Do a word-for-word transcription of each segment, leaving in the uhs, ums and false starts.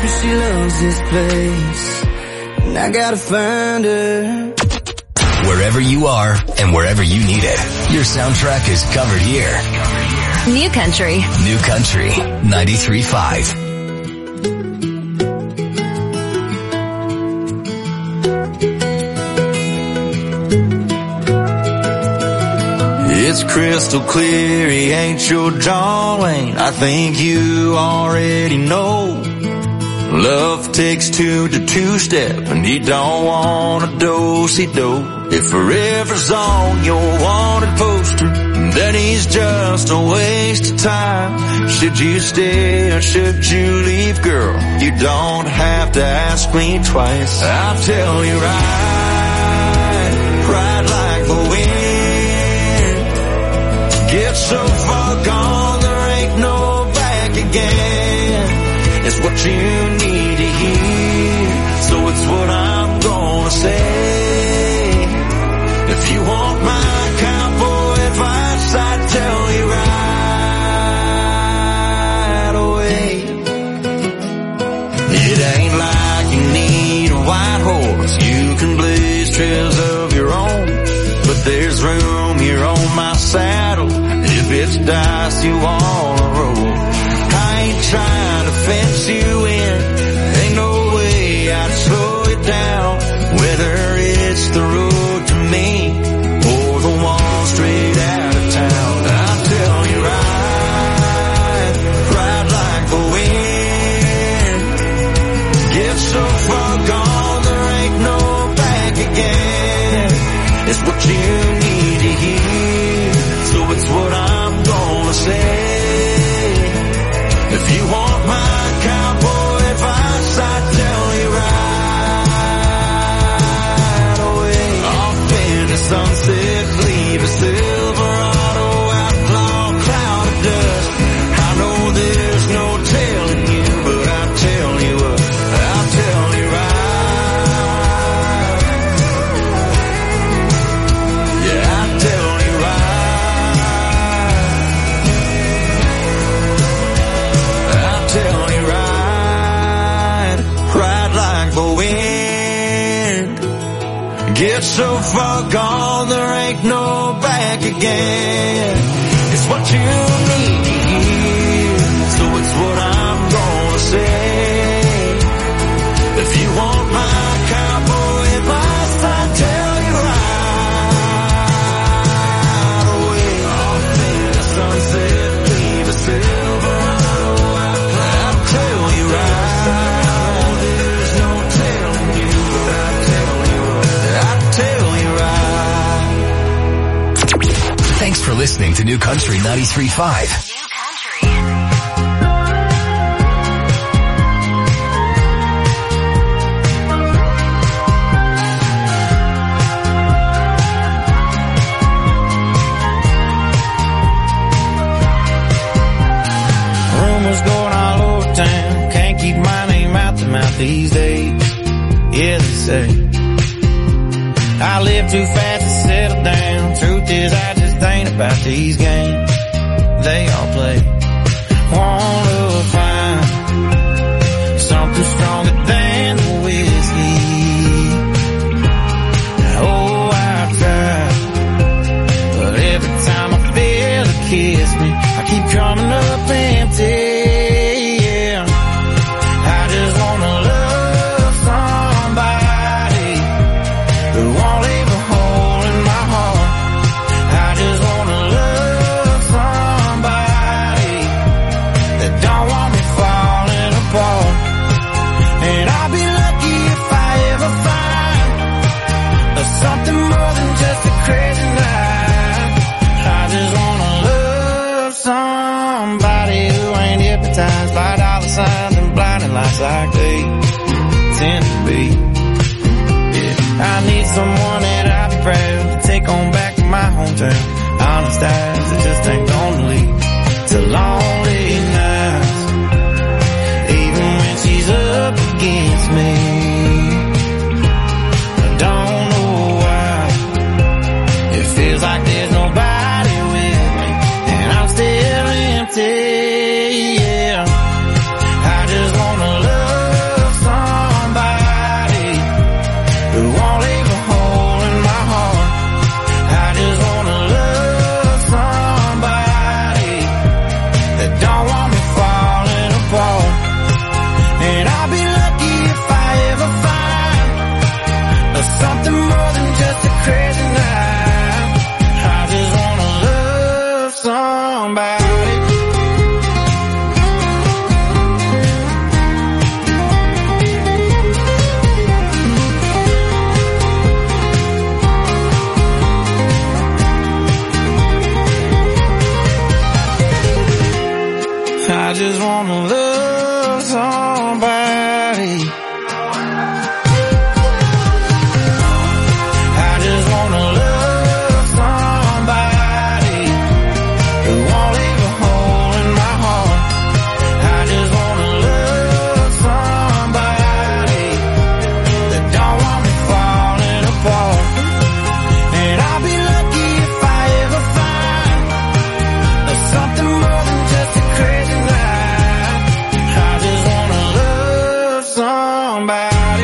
she loves this place, and I gotta find her. Wherever you are and wherever you need it, your soundtrack is covered here. New Country. New Country ninety-three point five. It's crystal clear, he ain't your John Wayne. I think you already know. Love takes two to two-step, and he don't want a do-si-do. If forever's on your wanted poster, then he's just a waste of time. Should you stay or should you leave, girl? You don't have to ask me twice. I'll tell you right, right like the wind. Get so far gone, there ain't no back again. It's what you need to hear, so it's what I'm gonna say. If you want my cowboy advice, I'd tell you right away. It ain't like you need a white horse, you can blaze trails of your own. But there's room here on my saddle, if it's dice you wanna roll. I ain't trying to fence you in, ain't no way I'd slow it down. Whether it's the road to me or the one straight out of town, I'll tell you right, right like the wind. Get so far gone, there ain't no back again. It's what you need to hear, so it's what I'm gonna say. If you want my cowboy advice, I'd tell you right away. Off in the sunset, leave a Silverado outlaw cloud of dust. I know there's no telling you, but I'll tell you what, I'll tell you right. Yeah, I'll tell you right. I'll tell you right, right like the wind. Get so far gone, there ain't no back again. It's what you need to hear, so it's what I'm gonna say. If you want my cowboy advice, I'd tell you right away. Off in the sunset, leave a Silverado outlaw. I'll tell you right. There's no telling you, but I'll tell you right. I'll tell you right. Thanks for listening to New Country ninety-three point five. Rumors going all over town, can't keep my name out the mouth these days. Yeah, they say I live too fast to settle down. Truth is, I just ain't about these games they all play. Wanna find something stronger than the whiskey. Oh, I try, but every time I feel it kiss me, I keep coming up empty. Yeah, I just wanna love somebody who won't leave a hole in my heart. I just wanna love somebody that don't want me falling apart. And I'll be lucky if I ever find something more than just a crazy night. I just wanna love somebody who ain't hypnotized by dollar signs and blinding lights like they tend to be. Yeah, I need someone that I'll be proud to take on back to my hometown. Honest eyes that just ain't gonna lead to lonely nights, even when she's up against me. I don't know why it feels like there's nobody with me, and I'm still empty. Yeah, I just wanna love somebody.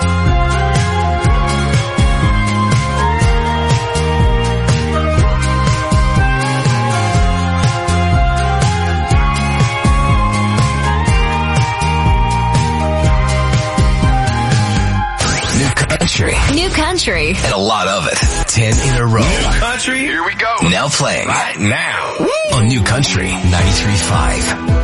Country. New country. And a lot of it. Ten in a row. New country, here we go. Now playing. Right now. Woo! On New Country ninety-three point five.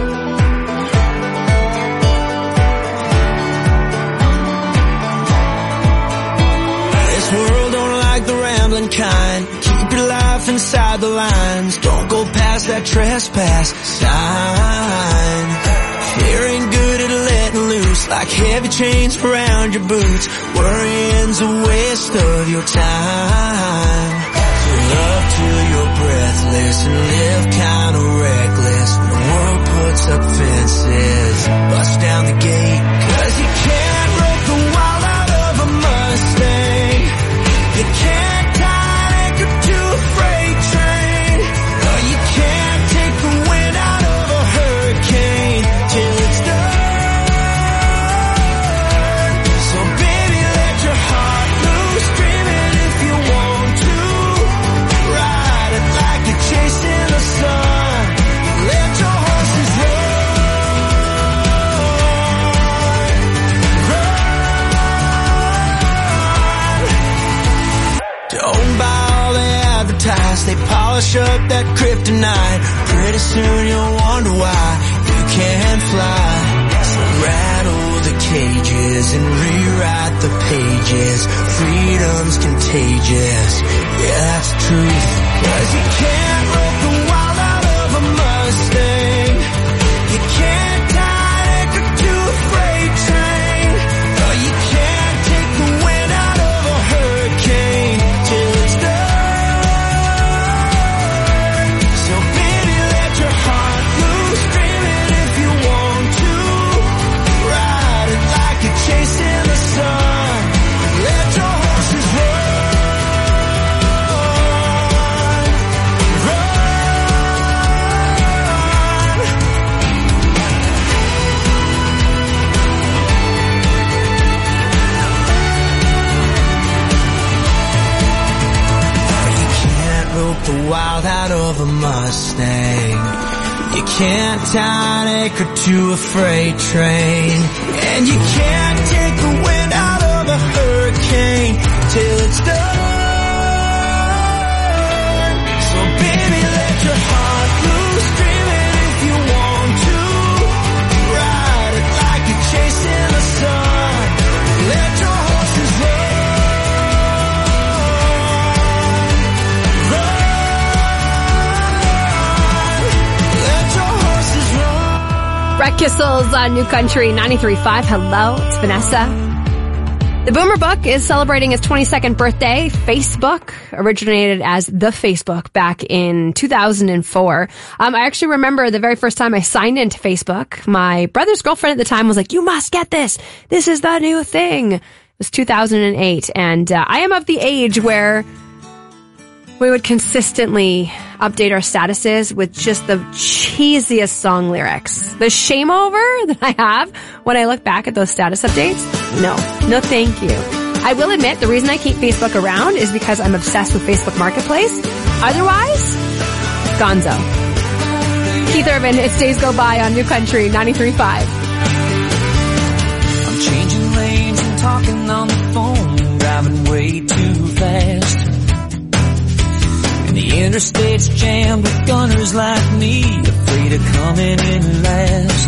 This world don't like the rambling kind. Keep your life inside the lines. Don't go past that trespass sign. Fear ain't good at letting loose, like heavy chains around your boots. Worrying's a waste of your time. So love till you're breathless and live kinda reckless. When the world puts up fences, bust down the gate. Cause you can't rope the wild out of a Mustang. You can't tie an anchor to a freight train. No, you can't take the wind out of a hurricane till it's done. So baby, let your heart loose, dream it if you want to. Ride it like you're chasing the sun. Let your horses run. Run. Don't buy all they advertise. They polish up that kryptonite. Pretty soon you'll wonder why you can't fly. So rattle the cages and rewrite the pages. Freedom's contagious. Yeah, that's the truth. Cause you can't rope the wild out of a Mustang. You can't tie an anchor to a freight train. No, you can't take the wind out of a hurricane till it's done. So baby, let your heart loose, dream it if you want to. Ride it like you're chasing the sun. Let your horses run. Run. You can't rope the wild out of a Mustang. You can't tie an anchor to a freight train. And you can't take the wind out of a hurricane till it's done. So baby, let your heart loose, dream it if you want to. Ride it like you're chasing the sun. Let your horses run. Run. Let your horses run. Brett Kissel's on New Country ninety-three point five. Hello, it's Vanessa. The Boomer Book is celebrating its twenty-second birthday. Facebook originated as the Facebook back in two thousand four. Um, I actually remember the very first time I signed into Facebook, my brother's girlfriend at the time was like, you must get this. This is the new thing. It was two thousand eight. And uh, I am of the age where we would consistently update our statuses with just the cheesiest song lyrics. The shame over that I have when I look back at those status updates, no, no thank you. I will admit the reason I keep Facebook around is because I'm obsessed with Facebook Marketplace. Otherwise, gonzo. Keith Urban, It's Days Go By on New Country ninety-three point five. I'm changing lanes and talking on the phone, driving way too fast. And the interstate's jammed with gunners like me, afraid of coming in last.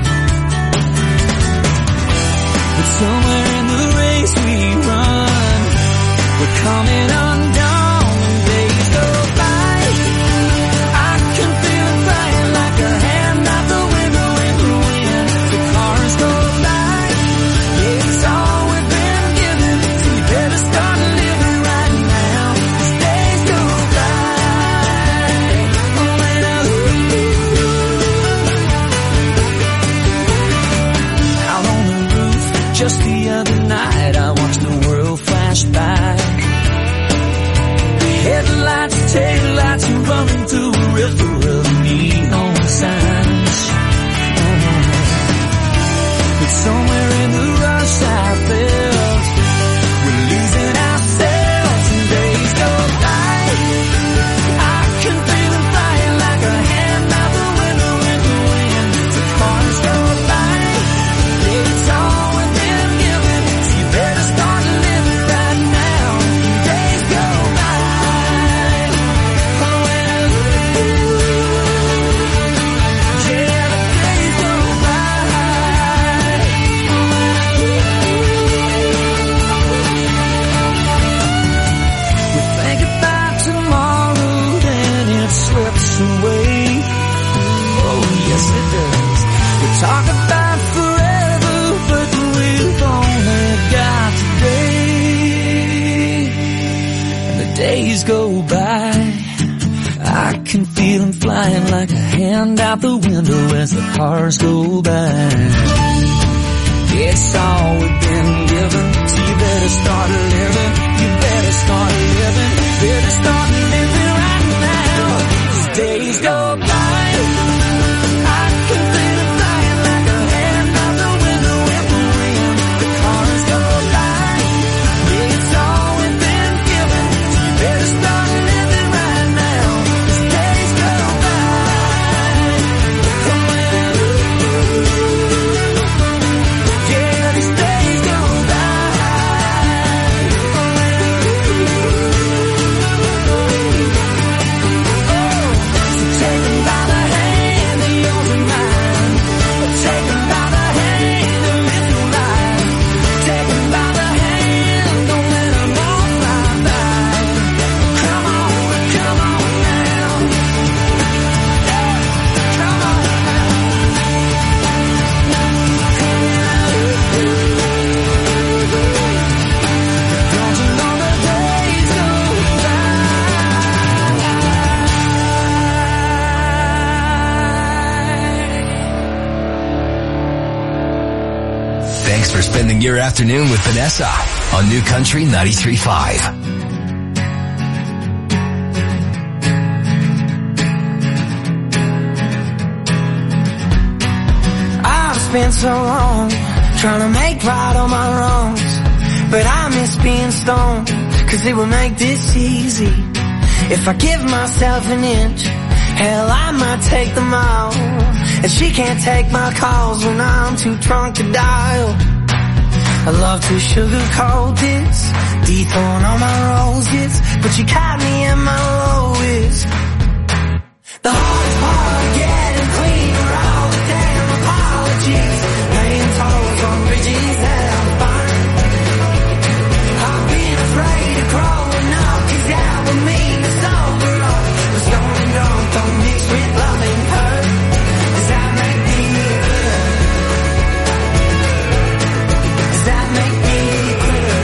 But somewhere in the race we run, we're coming undone when days go by. I can feel it flying like a hand out the window in the wind. The cars go by, yeah, it's all we've been given, so you better start living right now. These days go by. Oh, and I out on the roof, just the other night, I watched the world flash by. Headlights, taillights, and running through a river of neon signs. Oh. But somewhere in the rush flying like a hand out the window as the cars go by. It's all we've been given, so you better start living. You better start living. Better start living right now. As days go by, I can feel it flying like a hand out the window in the wind. The cars go by. It's all we've been given, so you better start living right now. As days go by. Yeah, these days go by. So take 'em by the hand of yours and mine. Take 'em by the hand and live your life. Take 'em by the hand, don't let 'em all fly by. Come on, come on now. Yeah, come on now. Don't you know the days go by? Thanks for spending your afternoon with Vanessa on New Country ninety-three point five. I've spent so long trying to make right all my wrongs, but I miss being stoned, cause it would make this easy. If I give myself an inch, hell, I might take the mile. And she can't take my calls when I'm too drunk to dial. I love to sugarcoat this, dethrone all my roses, but you caught me in my lowest. The hardest part of getting clean are all the damn apologies, paying tolls on bridges that I'm fine. I've been afraid of growing up, cause that would mean to sober up. But stoned and drunk don't mix with loving her. Does that make me quitter? Does that make me quitter?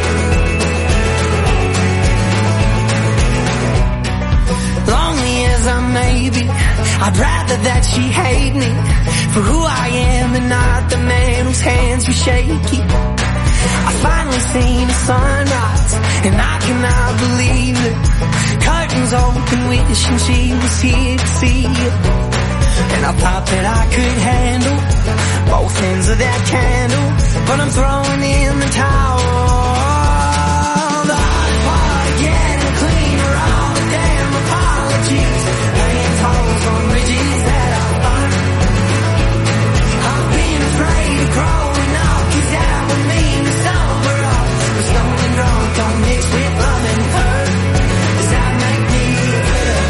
Lonely as I may be, I'd rather that she hate me for who I am and not the man whose hands were shaky. I finally seen the sunrise, and I cannot believe it. Curtains open, wishing she was here to see it. And I thought that I could handle both ends of that candle, but I'm throwing in the towel. The hardest part of getting clean are all the damn apologies, laying tolls on bridges that I find. I've been afraid of growing up, cause that would mean to sober up. But stoned and drunk don't mix with love and hurt. Does that make me quitter?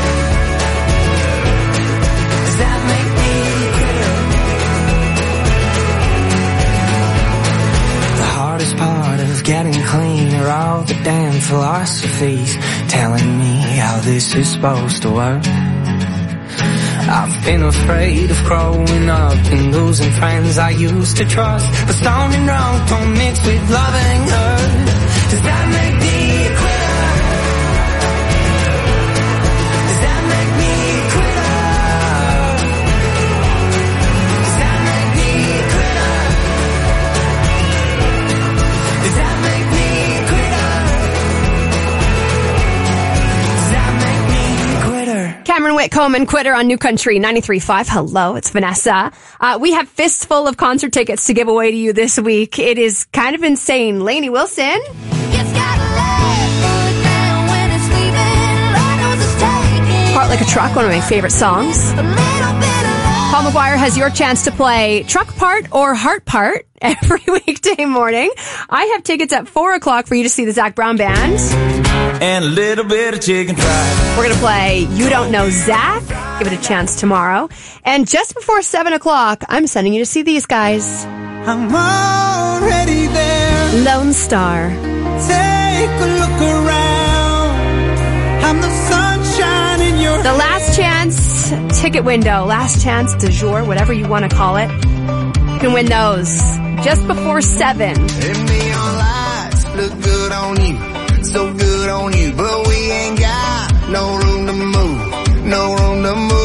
Does that make me quitter? The hardest part of getting clean are all the damn philosophies telling me how this is supposed to work. I've been afraid of growing up and losing friends I used to trust, but stoned and drunk don't mix with loving her. Does that make me a quitter? Does that make me a quitter? Does that make me a quitter? Does that make me a quitter? Does that make me a quitter? Cameron Whitcomb and Quitter on New Country ninety-three point five. Hello, it's Vanessa. Uh, we have fistful of concert tickets to give away to you this week. It is kind of insane. Lainey Wilson. Heart Like a Truck, one of my favorite songs. Paul McGuire has your chance to play Truck Part or Heart Part every weekday morning. I have tickets at four o'clock for you to see the Zach Brown Band. And a little bit of chicken fried. We're going to play You Don't Know Zach. Give it a chance tomorrow. And just before seven o'clock, I'm sending you to see these guys. I'm already there. Lone Star. Take a look around. I'm the sunshine in your The last chance ticket window, last chance du jour, whatever you want to call it. You can win those just before seven. And neon lights look good on you, so good on you, but we ain't got no room to move, no room to move.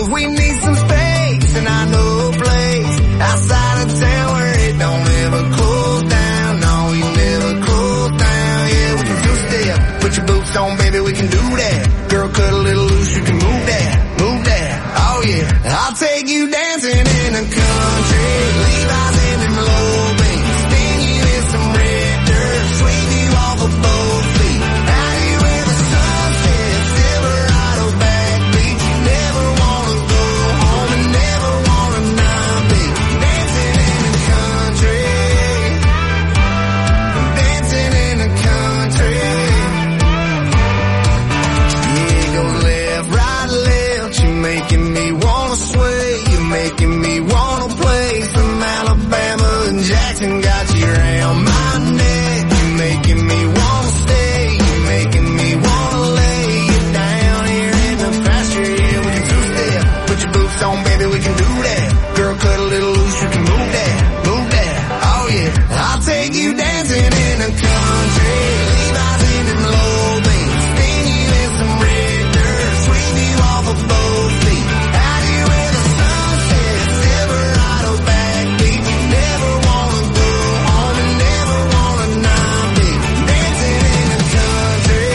around my neck. You're making me wanna stay. You're making me wanna lay you down here in the pasture. Yeah, we can two-step. Put your boots on, baby, we can do that. Girl, cut a little loose, you can move that, move that. Oh yeah, I'll take you dancing in the country. Levi's in them low beats. Spin you in some red dirt. Sweep you off of both feet. Out here where the sun sets. Silverado backbeat. You never wanna go home and never wanna not be. Dancing in the country.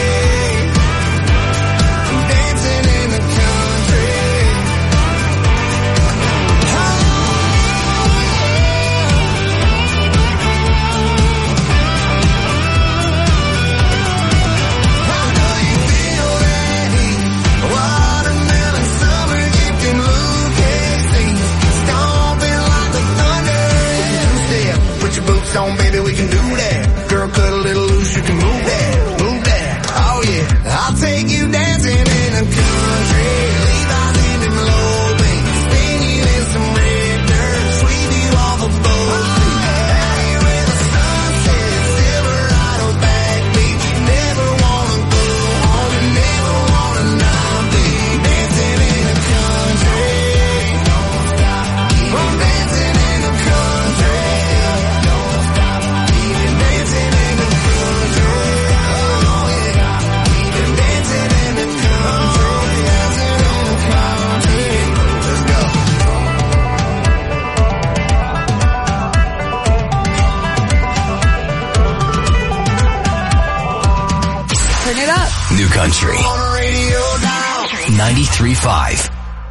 Dancing in the country. Watermelon summer dipped in Lucas. Stomping like the thunder. Two-step, put your boots on, baby, we can do that. Girl, cut a little loose, you can move that, move that. Oh yeah, I'll take you dancing in the country. Levi's in them low beats. Spin you in some red dirt. Sweep you off of both feet. Out here where the sun sets. Silverado backbeat. You never wanna go home and never wanna not be. Dancing in the country. Don't stop. I'm dancing in the country. Don't stop. Keep dancing in the country. Oh yeah. Keep dancing in the country. Dancing in the country. Let's go. Turn it up. New Country On the radio now. ninety-three point five.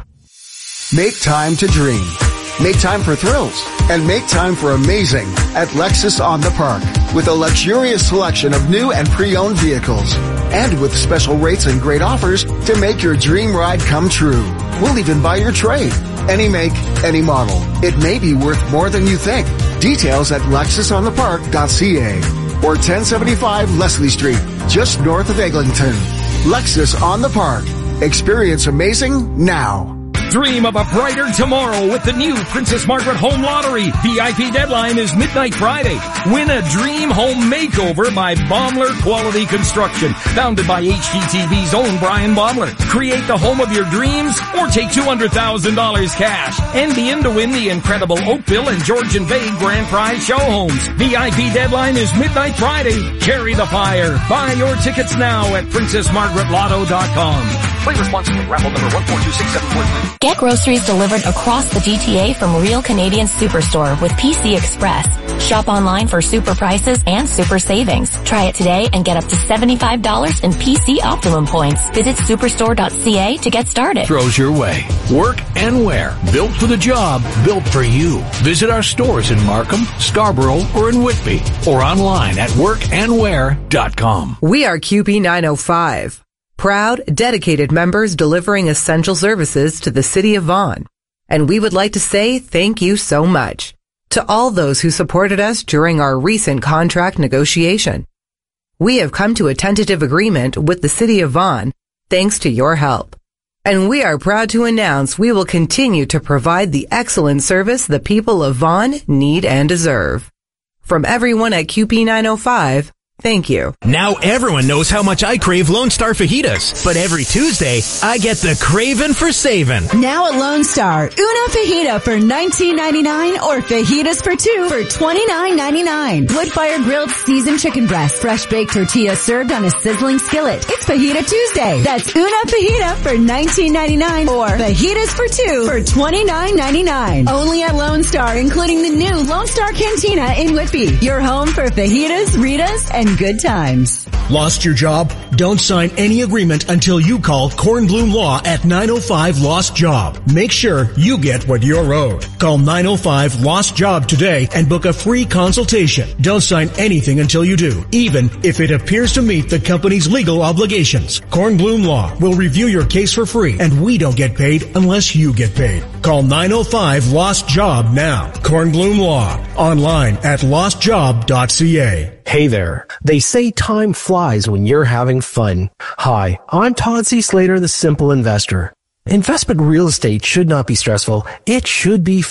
Make time to dream. Make time for thrills. And make time for amazing at Lexus on the Park. With a luxurious selection of new and pre-owned vehicles. And with special rates and great offers to make your dream ride come true. We'll even buy your trade. Any make, any model. It may be worth more than you think. Details at lexus on the park dot c a or ten seventy-five Leslie Street, just north of Eglinton. Lexus on the Park. Experience amazing now. Dream of a brighter tomorrow with the new Princess Margaret Home Lottery. V I P deadline is midnight Friday. Win a dream home makeover by Baumler Quality Construction. Founded by H G T V's own Brian Baumler. Create the home of your dreams or take two hundred thousand dollars cash. And be in to win the incredible Oakville and Georgian Bay Grand Prize Show Homes. V I P deadline is midnight Friday. Carry the fire. Buy your tickets now at princess margaret lotto dot com. Play responsibly. Raffle number one four two six seven four three. Get groceries delivered across the G T A from Real Canadian Superstore with P C Express. Shop online for super prices and super savings. Try it today and get up to seventy-five dollars in P C Optimum points. Visit superstore dot c a to get started. Throws your way. Work and wear. Built for the job. Built for you. Visit our stores in Markham, Scarborough, or in Whitby. Or online at work and wear dot com. We are Q P nine oh five. Proud, dedicated members delivering essential services to the city of Vaughan. And we would like to say thank you so much to all those who supported us during our recent contract negotiation. We have come to a tentative agreement with the city of Vaughan thanks to your help. And we are proud to announce we will continue to provide the excellent service the people of Vaughan need and deserve. From everyone at Q P nine oh five, thank you. Now everyone knows how much I crave Lone Star fajitas. But every Tuesday, I get the craving for saving. Now at Lone Star, una fajita for nineteen ninety-nine or fajitas for two for twenty-nine ninety-nine. Wood-fire grilled seasoned chicken breast, fresh baked tortillas served on a sizzling skillet. It's Fajita Tuesday. That's una fajita for nineteen ninety-nine or fajitas for two for twenty-nine ninety-nine. Only at Lone Star, including the new Lone Star Cantina in Whitby. Your home for fajitas, Ritas, and good times. Lost your job? Don't sign any agreement until you call Kornblum Law at nine oh five Lost Job. Make sure you get what you're owed. Call nine oh five Lost Job today and book a free consultation. Don't sign anything until you do, even if it appears to meet the company's legal obligations. Kornblum Law will review your case for free, and we don't get paid unless you get paid. Call nine oh five Lost Job now. Kornblum Law. Online at lost job dot c a. Hey there. They say time flies when you're having fun. Hi, I'm Todd C. Slater, the Simple Investor. Investment real estate should not be stressful. It should be fun.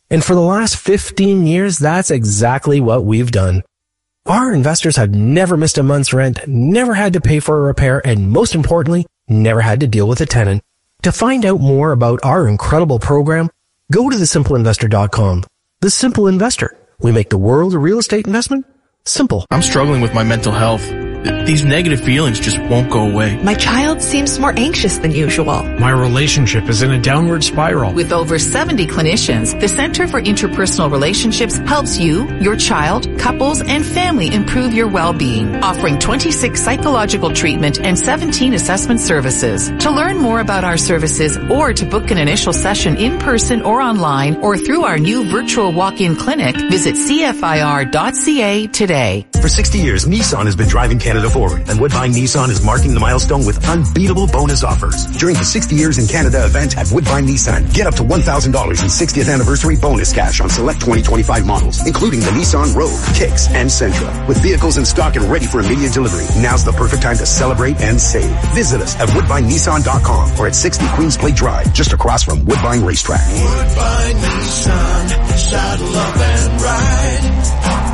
And for the last fifteen years, that's exactly what we've done. Our investors have never missed a month's rent, never had to pay for a repair, and most importantly, never had to deal with a tenant. To find out more about our incredible program, go to the simple investor dot com. The Simple Investor. We make the world a real estate investment simple. I'm struggling with my mental health. These negative feelings just won't go away. My child seems more anxious than usual. My relationship is in a downward spiral. With over seventy clinicians, the Center for Interpersonal Relationships helps you, your child, couples, and family improve your well-being, offering twenty-six psychological treatment and seventeen assessment services. To learn more about our services or to book an initial session in person or online or through our new virtual walk-in clinic, visit C F I R dot C A today. For sixty years, Nissan has been driving Canada forward, and Woodbine Nissan is marking the milestone with unbeatable bonus offers. During the sixty years in Canada event at Woodbine Nissan, get up to one thousand dollars in sixtieth anniversary bonus cash on select twenty twenty-five models, including the Nissan Rogue, Kicks, and Sentra. With vehicles in stock and ready for immediate delivery, now's the perfect time to celebrate and save. Visit us at woodbine nissan dot com or at sixty Queens Plate Drive, just across from Woodbine Racetrack. Woodbine Nissan, saddle up and ride.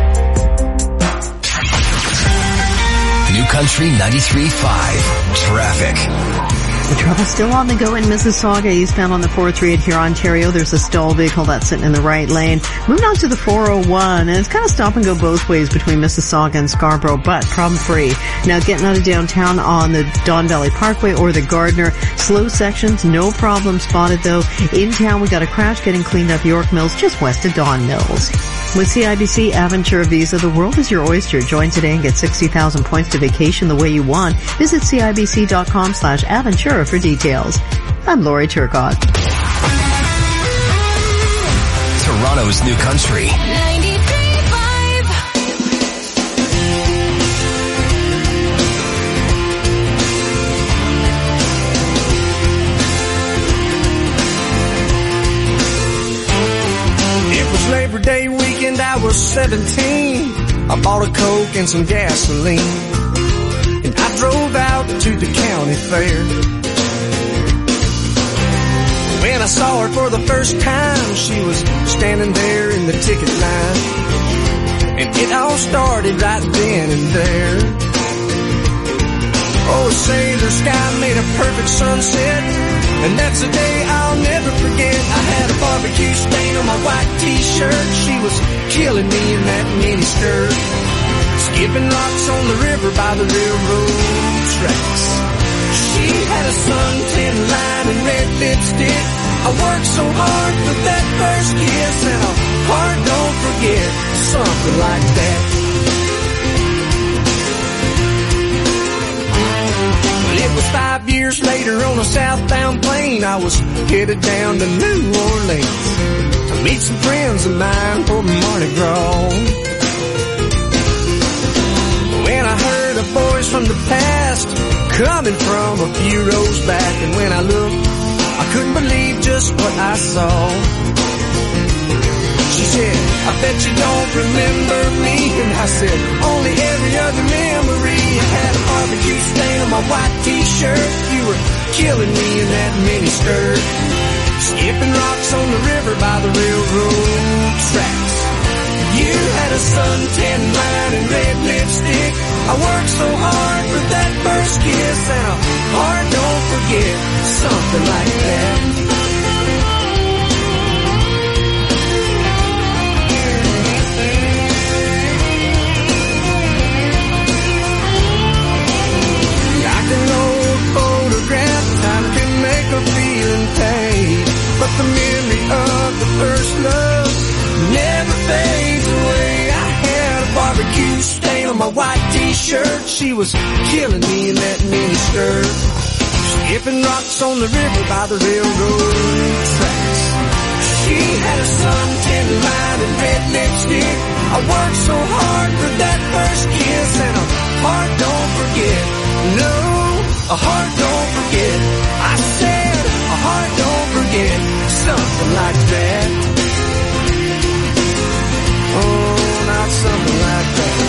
New Country ninety-three point five. Traffic. The trouble still on the go in Mississauga, eastbound on the four thirty-eight here, Ontario. There's a stall vehicle that's sitting in the right lane. Moving on to the four oh one, and it's kind of stop and go both ways between Mississauga and Scarborough, but problem-free. Now, getting out of downtown on the Don Valley Parkway or the Gardner, slow sections, no problem spotted though. In town, we got a crash getting cleaned up York Mills, just west of Don Mills. With C I B C Aventura Visa, the world is your oyster. Join today and get sixty thousand points to vacation the way you want. Visit C I B C dot com slash Aventura for details. I'm Lori Turcott. Toronto's New Country. Labor Day weekend, I was seventeen. I bought a Coke and some gasoline, and I drove out to the county fair. When I saw her for the first time, she was standing there in the ticket line, and it all started right then and there. Oh, say the sky made a perfect sunset, and that's a day I'll never forget. I had a barbecue stain on my white t-shirt. She was killing me in that mini skirt, skipping rocks on the river by the railroad tracks. She had a suntan line and red lipstick. I worked so hard for that first kiss, and a heart don't forget, something like that. It was five years later on a southbound plane. I was headed down to New Orleans to meet some friends of mine for Mardi Gras. When I heard a voice from the past coming from a few rows back, and when I looked, I couldn't believe just what I saw. She said, I bet you don't remember me. And I said, only every other memory. I had a barbecue stain on my white t-shirt. You were killing me in that mini skirt, skipping rocks on the river by the railroad tracks. You had a suntan line and red lipstick. I worked so hard for that first kiss, and a heart don't forget, something like that. But the memory of the first love never fades away. I had a barbecue stain on my white t-shirt. She was killing me in that mini skirt, skipping rocks on the river by the railroad tracks. She had a suntan line and red lipstick. I worked so hard for that first kiss, and a heart don't forget. No, a heart don't forget. I said a heart don't forget, something like that. Oh, not something like that.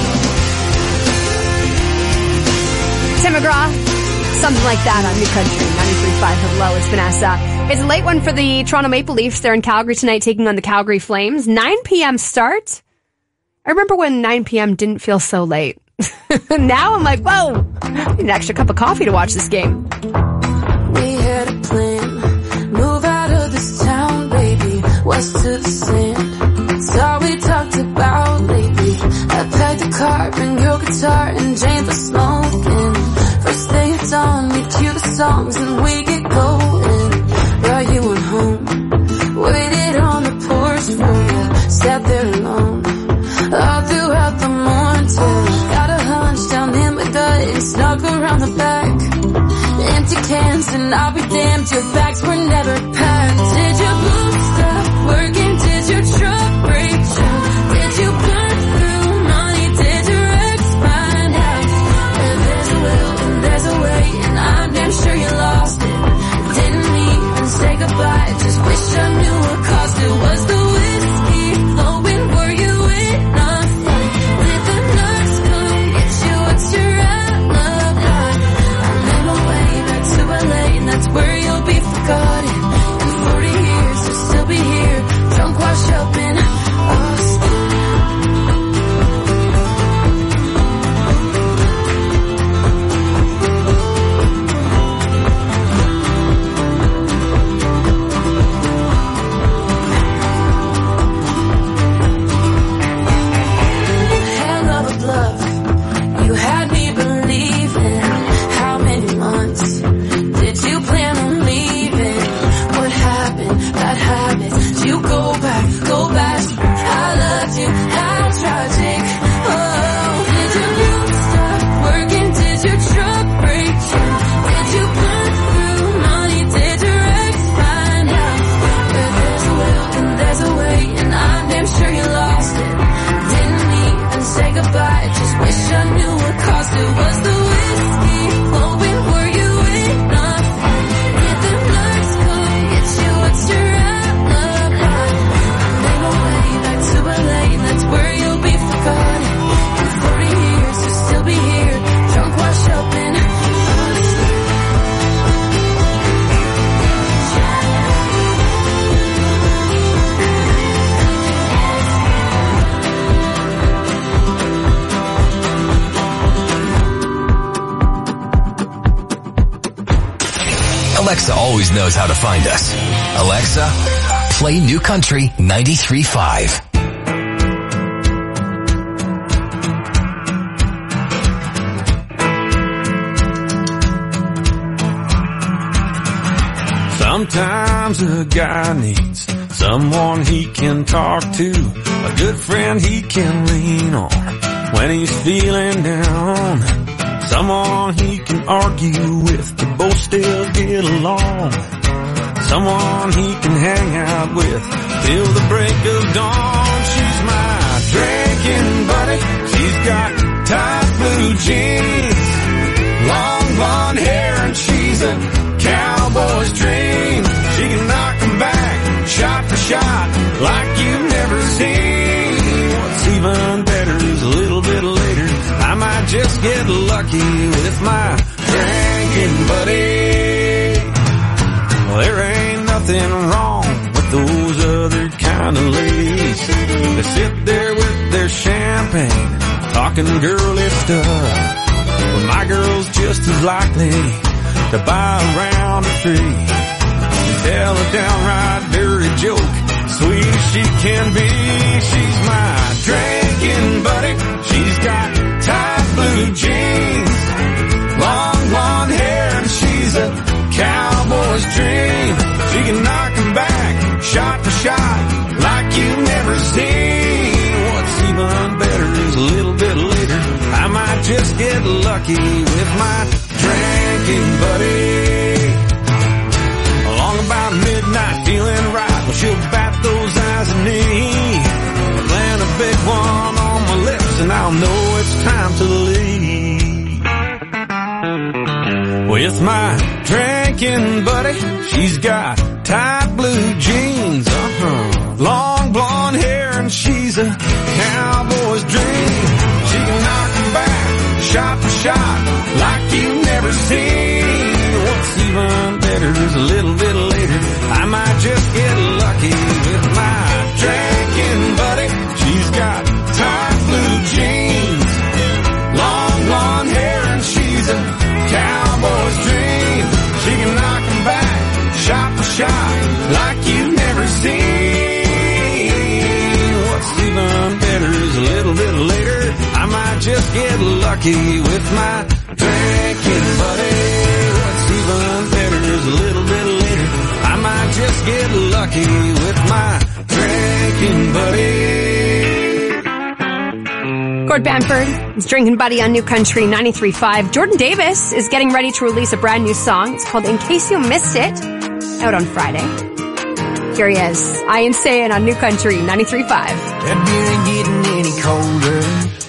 Tim McGraw, something like that on New Country ninety-three point five. Hello, it's Vanessa. It's a late one for the Toronto Maple Leafs. They're in Calgary tonight taking on the Calgary Flames. nine p.m. start. I remember when nine p.m. didn't feel so late. Now I'm like, whoa, I need an extra cup of coffee to watch this game. We had a plan, move out of this town, baby, west to the sand. It's all we talked about lately. I packed a car, bring your guitar, and Jane for smoking. First thing it's on, we cue the songs and we get going. Brought you on home, waited on the porch for you, sat there alone, all throughout the morning till got a hunch down in my gut and snuck around the back. Empty cans and I'll be damned, your bags were never packed. Did your boobs stop working? Did your truck break down? Did you burn through money? Did your ex find out? And there's a will and there's a way, and I'm damn sure you lost it. Didn't even say goodbye, just wish I knew what caused it. Was the whiskey flowing? Were you in a fight? Did the nurse come get you? What's your alibi? I made my way back to L A, and that's where you'll be forgotten. In forty years, you'll still be here, drunk, washed up in Austin. Hell of a bluff, you had me believing. How many months did you plan on leaving? What happened? Bad habits. Did you go back? Go back. I loved you. How tragic. Oh, did your boobs stop working? Did your truck break down? Did you burn through money? Did your ex find out? But there's a will and there's a way, and I'm damn sure you lost it. Didn't even say goodbye, just wish I knew what caused it. Was the whiskey flowing? Were you in a fight? Did the nurse come get you? What's your alibi? I made my way back to L A, and that's where you'll be forgotten. In forty years, you'll still be here, drunk, washed up in Austin. Alexa always knows how to find us. Alexa, play New Country ninety-three point five. Sometimes a guy needs someone he can talk to, a good friend he can lean on when he's feeling down, someone he can argue with to both still get along, someone he can hang out with till the break of dawn. She's my drinking buddy, she's got tight blue jeans, long blonde hair, and she's a cowboy's dream. She can knock 'em back, shot for shot, like you've never seen. What's even better is a little bit later, I might just get lucky with my drinking buddy. Well, there ain't nothing wrong with those other kind of ladies. They sit there with their champagne, talking girly stuff. Well, my girl's just as likely to buy a round or three and tell a downright dirty joke, sweet as she can be. She's my drinking buddy, she's got tight blue jeans, long blonde hair, and she's a cowboy's dream. She can knock 'em back, shot for shot, like you've never seen. What's even better is a little bit later, I might just get lucky with my drinking buddy. Along about midnight, feeling right, well, she'll bat those eyes at me, plant a big one on my lips, and I'll know it's time to leave. With my drinking buddy, she's got tight blue jeans, uh-huh, long blonde hair, and she's a cowboy's dream. She can knock 'em back, shot for shot, like you've never seen. What's even better is a little bit later, just get lucky with my drinking buddy. What's even better is a little bit later, I might just get lucky with my drinking buddy. Gord Bamford is Drinking Buddy on New Country ninety-three point five. Jordan Davis is getting ready to release a brand new song. It's called In Case You Missed It, out on Friday. Here he is, I Ain't Saying on New Country ninety-three point five. That beer ain't getting any colder,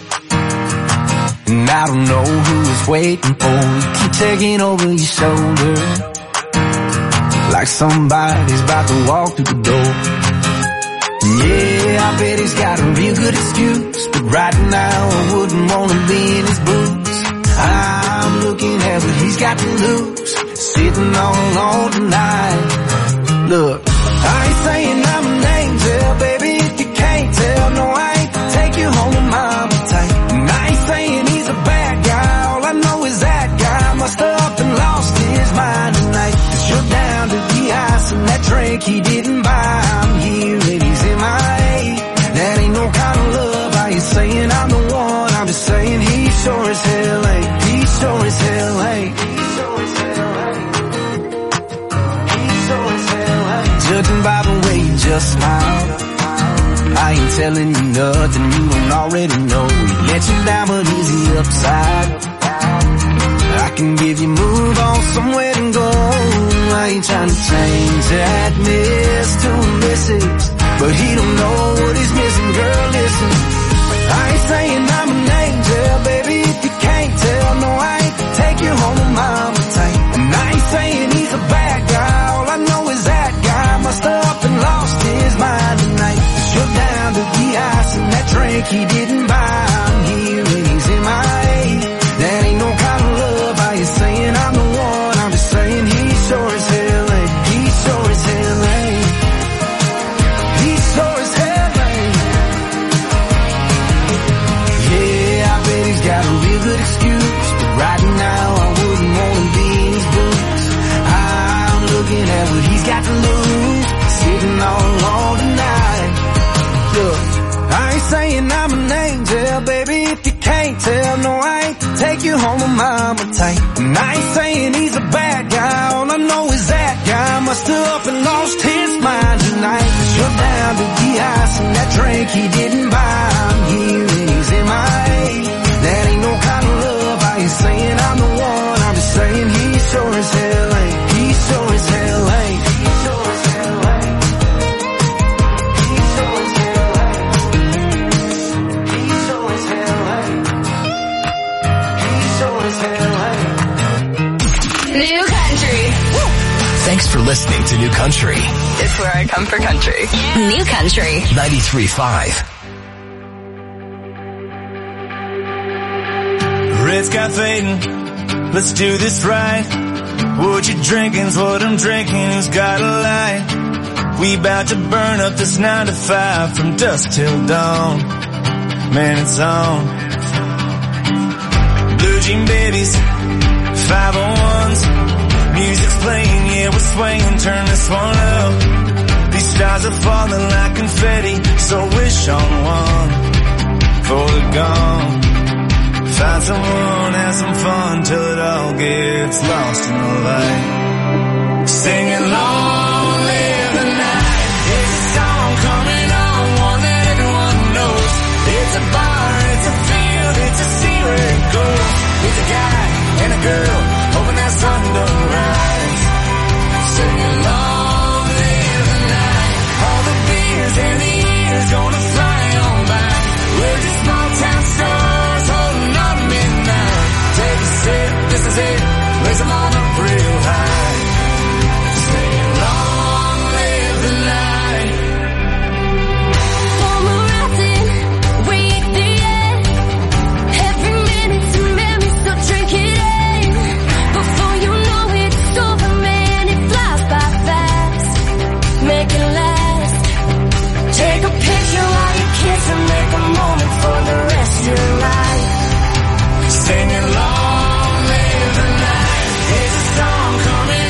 and I don't know who is waiting for you. Keep taking over your shoulder, like somebody's about to walk through the door. Yeah, I bet he's got a real good excuse, but right now I wouldn't want to be in his boots. I'm looking at what he's got to lose, sitting all alone tonight. Look, I ain't saying I'm an angel, baby, if you can't tell. No, I ain't to take you home to mama tight. And I ain't saying he's a bad guy, all I know is that guy must have up and lost his mind tonight. Cause you're down to the ice and that drink he didn't buy. I'm here and he's in my A. That ain't no kind of love. I ain't saying I'm the one, I'm just saying he sure as hell ain't. He sure as hell ain't. He sure as hell ain't. He sure as hell ain't. Judging by the way you just smiled, I ain't telling you nothing you don't already know. He let you down, but is he upside? I can give you move on somewhere and go. I ain't trying to change that miss to a missus, but he don't know what he's missing, girl, listen. I ain't saying I'm an angel, baby, if you can't tell. No, I ain't to take you home to mama tight. And I ain't saying he's a bad guy, all I know is that guy must have up and lost his mind tonight. Cause you're down to the ice and that drink he didn't buy. I'm here and he's in my A. That ain't no kind of love. I ain't saying I'm the one, I'm just saying he sure as hell ain't. He sure as hell ain't. He sure as hell ain't. Yeah, I bet he's got a real good excuse, but right now I wouldn't want to be in his boots. I'm looking at what he's got to lose, sitting all alone tonight. Look, I ain't saying I'm an angel, baby, if you can't tell. No, I ain't to take you home to mama tight. And I ain't saying he's a bad guy, all I know is that guy must have up and lost his mind tonight. Cause you're down to the ice and that drink he didn't buy. I'm here and he's in my A. That ain't no kind of love. I ain't saying I'm the one, I'm just saying he sure as hell ain't. He sure as hell ain't. He sure as hell ain't. He sure as hell ain't. He sure as hell ain't. He sure as hell ain't. New Country. Thanks for listening to New Country. It's where I come for country. New Country. ninety-three point five. Red sky fading, let's do this right. What you drinking's what I'm drinking, who's got a light? We bout to burn up this nine to five from dusk till dawn. Man, it's on. Blue jean babies, five oh ones. Music's playing, yeah, we're swaying, turn this one up. These stars are falling like confetti, so wish on one before they're gone. Find someone, have some fun till it all gets lost in the light. Singing long live the night. It's a song coming on, one that everyone knows. It's a bar, it's a field, it's a sea where it goes. It's a guy and a girl, hoping that sun don't rise. Singing long live the night. All the beers and the years gonna fly on by. We're just small town stars holding on to midnight. Take a sip, this is it. Raise them on up real high. Singing long live the night. Form a rising, wake the end. Every minute's a memory, so drink it in. Before you know it, it's over, man. It flies by fast. Make it last. Take a picture while you kiss and make a moment for the rest of your life. Singing long live the night. It's a song coming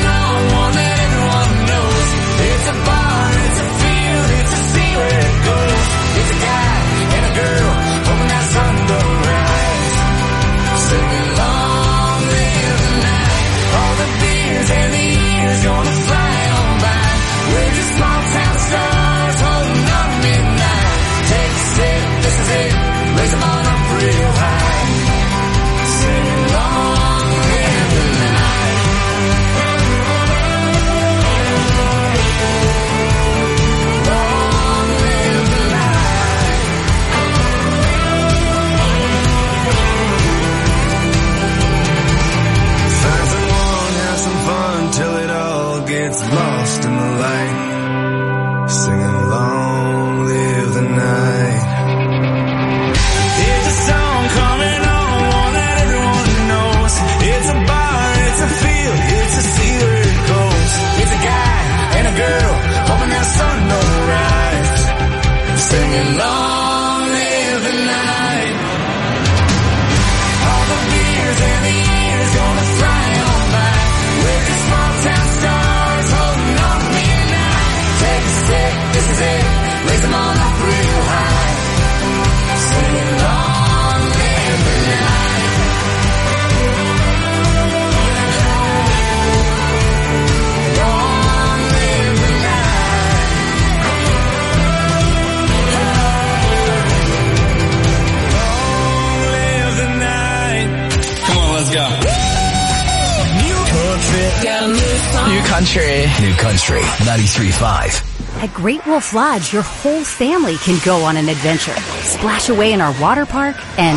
country. New Country ninety-three point five. At Great Wolf Lodge, your whole family can go on an adventure. Splash away in our water park and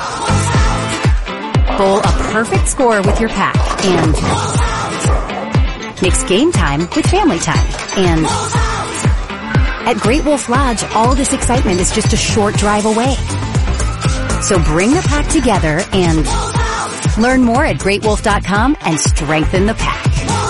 bowl a perfect score with your pack. And mix game time with family time. And at Great Wolf Lodge, all this excitement is just a short drive away. So bring the pack together and learn more at great wolf dot com and strengthen the pack.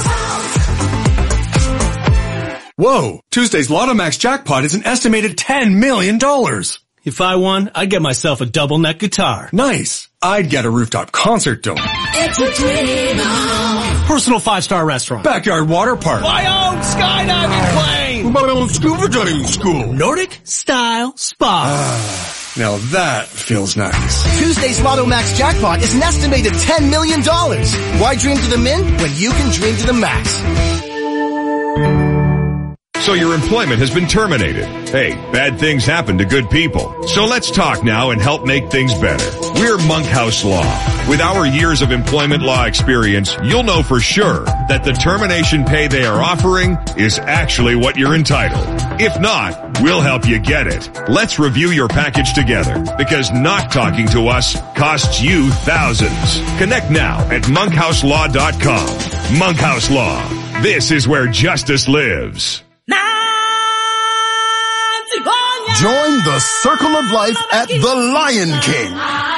Whoa! Tuesday's Lotto Max jackpot is an estimated ten million dollars. If I won, I'd get myself a double neck guitar. Nice. I'd get a rooftop concert dome. It's a dream on. Personal five-star restaurant. Backyard water park. My own skydiving plane. My own scuba diving school. Nordic style spa. Ah, now that feels nice. Tuesday's Lotto Max jackpot is an estimated ten million dollars. Why dream to the min when you can dream to the max? So your employment has been terminated. Hey, bad things happen to good people. So let's talk now and help make things better. We're Monkhouse Law. With our years of employment law experience, you'll know for sure that the termination pay they are offering is actually what you're entitled. If not, we'll help you get it. Let's review your package together, because not talking to us costs you thousands. Connect now at monkhouse law dot com. Monkhouse Law. This is where justice lives. Join the circle of life at the Lion King.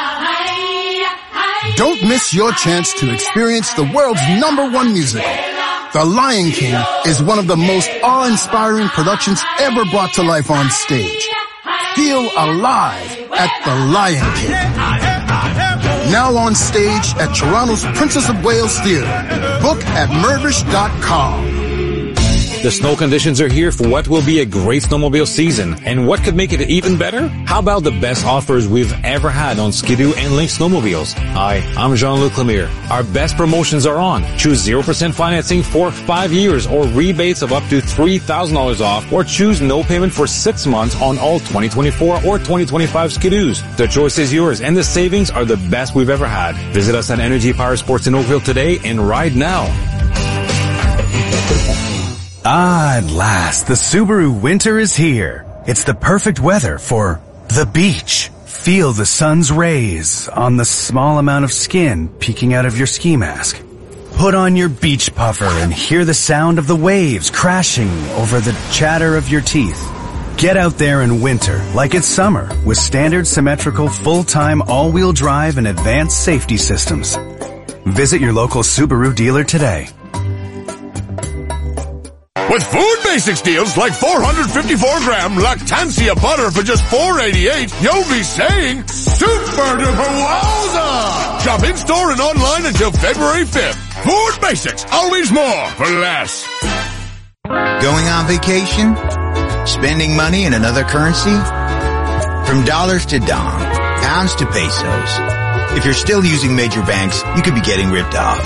Don't miss your chance to experience the world's number one musical. The Lion King is one of the most awe-inspiring productions ever brought to life on stage. Feel alive at the Lion King. Now on stage at Toronto's Princess of Wales Theatre. Book at mervish dot com. The snow conditions are here for what will be a great snowmobile season. And what could make it even better? How about the best offers we've ever had on Ski-Doo and Lynx snowmobiles? Hi, I'm Jean-Luc Lemire. Our best promotions are on. Choose zero percent financing for five years or rebates of up to three thousand dollars off, or choose no payment for six months on all twenty twenty-four or twenty twenty-five Ski-Doos. The choice is yours and the savings are the best we've ever had. Visit us at Energy Power Sports in Oakville today and ride now. Ah, at last, the Subaru winter is here. It's the perfect weather for the beach. Feel the sun's rays on the small amount of skin peeking out of your ski mask. Put on your beach puffer and hear the sound of the waves crashing over the chatter of your teeth. Get out there in winter like it's summer with standard symmetrical full-time all-wheel drive and advanced safety systems. Visit your local Subaru dealer today. With Food Basics deals like four hundred fifty-four gram Lactancia butter for just four eighty-eight, you'll be saying super duper wowza! Shop in store and online until February fifth. Food Basics, always more for less. Going on vacation? Spending money in another currency? From dollars to dong, pounds to pesos. If you're still using major banks, you could be getting ripped off.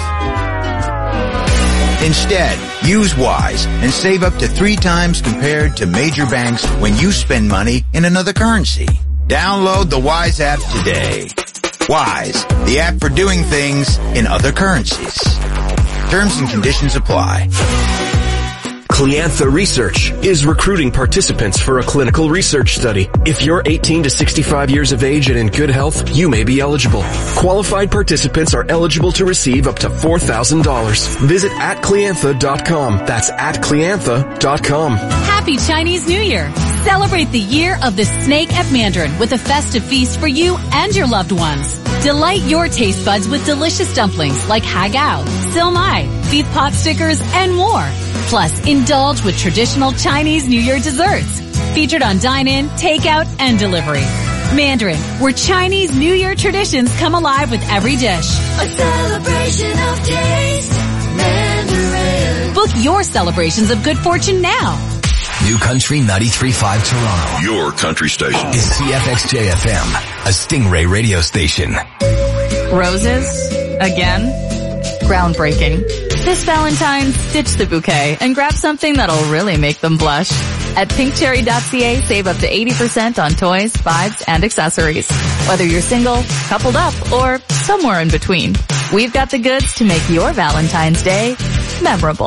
Instead, use Wise and save up to three times compared to major banks when you spend money in another currency. Download the Wise app today. Wise, the app for doing things in other currencies. Terms and conditions apply. Cliantha Research is recruiting participants for a clinical research study. If you're eighteen to sixty-five years of age and in good health, you may be eligible. Qualified participants are eligible to receive up to four thousand dollars. Visit at cliantha dot com. That's at cliantha dot com. Happy Chinese New Year! Celebrate the year of the snake at Mandarin with a festive feast for you and your loved ones. Delight your taste buds with delicious dumplings like hagao, silmai, beef pot stickers, and more. Plus, indulge with traditional Chinese New Year desserts. Featured on dine-in, takeout, and delivery. Mandarin, where Chinese New Year traditions come alive with every dish. A celebration of taste. Mandarin. Book your celebrations of good fortune now. New Country ninety-three point five Toronto. Your country station. Is C F X J F M, a Stingray radio station. Roses? Again? Groundbreaking. This Valentine's, ditch the bouquet and grab something that'll really make them blush. At pink cherry dot c a, save up to eighty percent on toys, vibes, and accessories. Whether you're single, coupled up, or somewhere in between, we've got the goods to make your Valentine's Day memorable.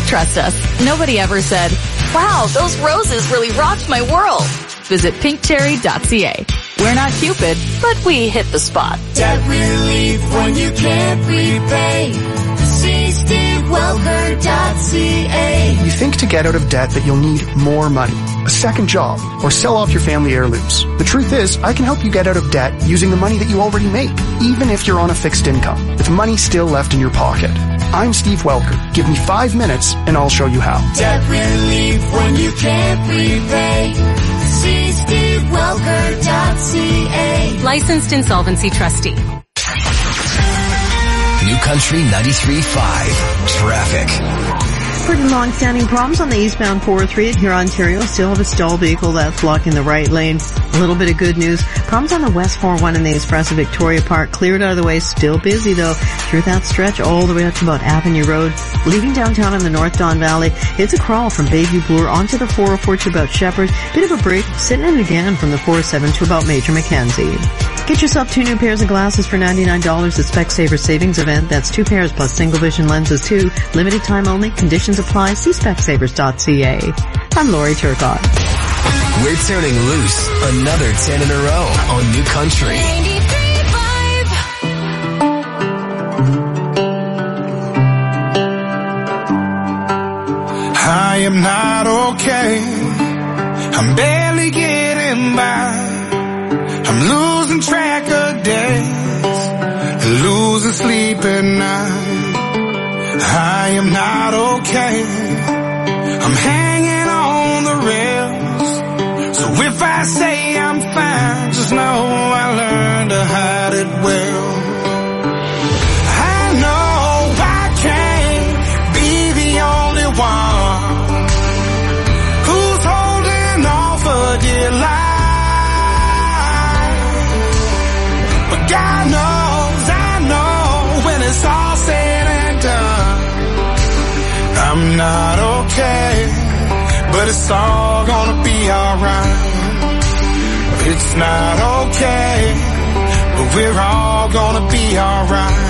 Trust us, nobody ever said, wow, those roses really rocked my world. Visit pink cherry dot c a. We're not Cupid, but we hit the spot. Debt relief when you can't repay. See steve welker dot c a. You think to get out of debt that you'll need more money, a second job, or sell off your family heirlooms. The truth is, I can help you get out of debt using the money that you already make, even if you're on a fixed income, with money still left in your pocket. I'm Steve Welker. Give me five minutes and I'll show you how. Debt relief when you can't repay. See steve welker dot c a. Licensed insolvency trustee. New Country ninety-three point five. Traffic. Pretty long-standing problems on the eastbound four oh three at here, Ontario. Still have a stalled vehicle that's blocking the right lane. A little bit of good news. Problems on the west four oh one and the express of Victoria Park. Cleared out of the way. Still busy though. Through that stretch all the way up to about Avenue Road. Leaving downtown in the North Don Valley. It's a crawl from Bayview Bloor onto the four oh four to about Shepherd. Bit of a break. Sitting in again from the four oh seven to about Major Mackenzie. Get yourself two new pairs of glasses for ninety-nine dollars at Specsavers Savings Event. That's two pairs plus single vision lenses too. Limited time only. Conditions apply. See specsavers dot c a. I'm Lori Turcott. We're turning loose another ten in a row on New Country. I am not okay. I'm barely getting by. I'm losing track of days, losing sleep at night. I am not okay. I'm hanging on the rails. So if I say I'm fine, just know I learned to hide it well. I know I can't be the only one who's holding on for dear life. But God knows, I know when it's all said and done, I'm not okay, but it's all gonna be alright. It's not okay, but we're all gonna be alright.